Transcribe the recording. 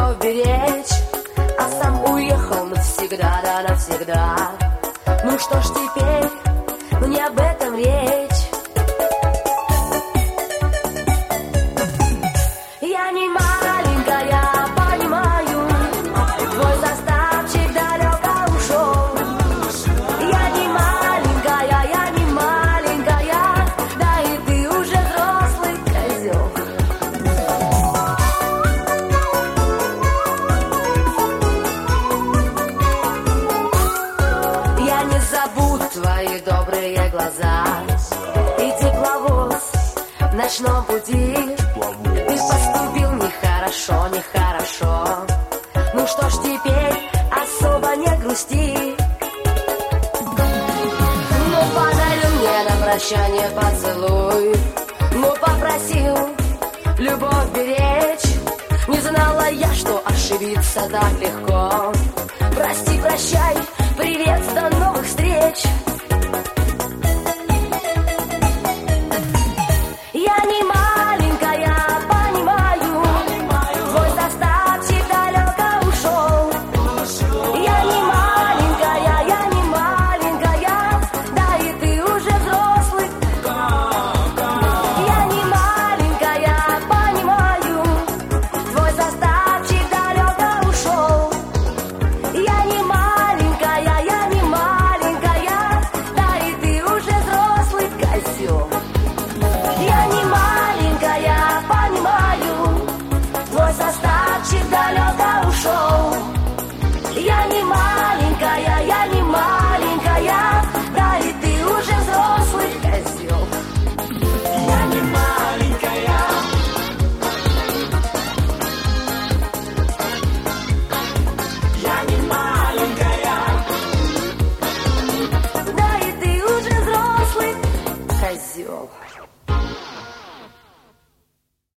любовь беречь, а сам уехал навсегда, да навсегда. Ну что ж теперь, ну не об этом речь. Я не маленькая, понимаю, твой заставчик далеко ушел. Я не маленькая, да и ты уже взрослый козел. Я не забуду твои добрые глаза и тепловоз в ночном пути. Ты поступил нехорошо, нехорошо. Ну что ж теперь, особо не грусти. Ну подарил мне на прощание поцелуй, ну попросил любовь беречь. Не знала я, что ошибиться так легко.